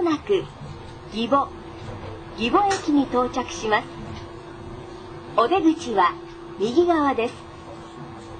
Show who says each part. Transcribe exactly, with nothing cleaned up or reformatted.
Speaker 1: もなく義母義母駅に到着します。お出口は右側です。